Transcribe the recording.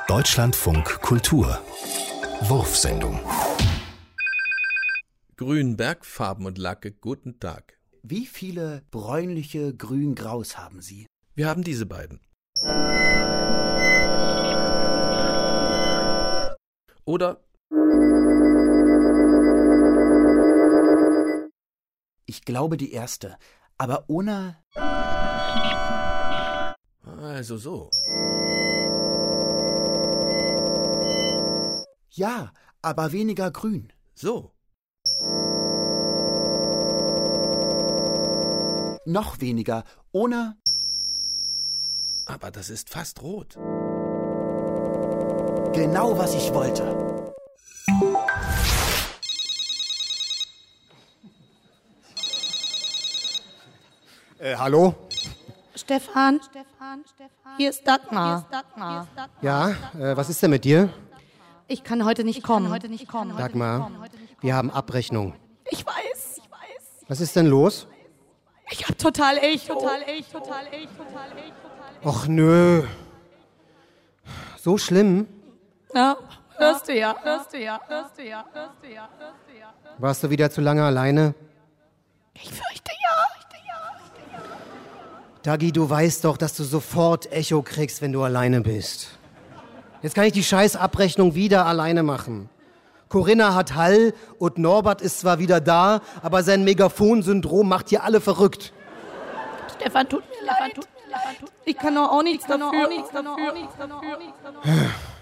Deutschlandfunk Kultur Wurfsendung. Grün, Bergfarben und Lacke, guten Tag. Wie viele bräunliche Grün-Graus haben Sie? Wir haben diese beiden. Oder Ich glaube die erste, aber ohne... also so. Ja, aber weniger grün. So. Noch weniger, ohne... Aber das ist fast rot. Genau, was ich wollte. Hallo? Stefan, hier ist Dagmar. Ja, was ist denn mit dir? Ich kann heute nicht kommen. Dagmar, wir haben Abrechnung. Ich weiß. Was ist denn los? Ich hab total Echo. Och nö. So schlimm? Ja, hörst du ja. Warst du wieder zu lange alleine? Ich fürchte ja. Dagi, du weißt doch, dass du sofort Echo kriegst, wenn du alleine bist. Jetzt kann ich die scheiß Abrechnung wieder alleine machen. Corinna hat Hall und Norbert ist zwar wieder da, aber sein Megaphon-Syndrom macht hier alle verrückt. Stefan, tut mir leid. Ich kann auch nichts dafür.